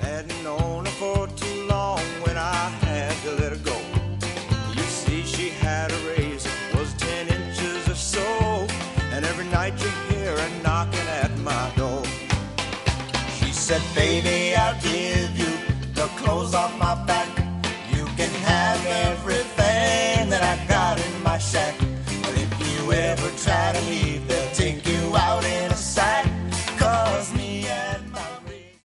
Hadn't known her for too long when I had to let her go. You see, she had a raise, was 10 inches or so, and every night you hear her knocking at my door. She said, baby, I'll give you the clothes off my back. You can have everything that I got in my shack.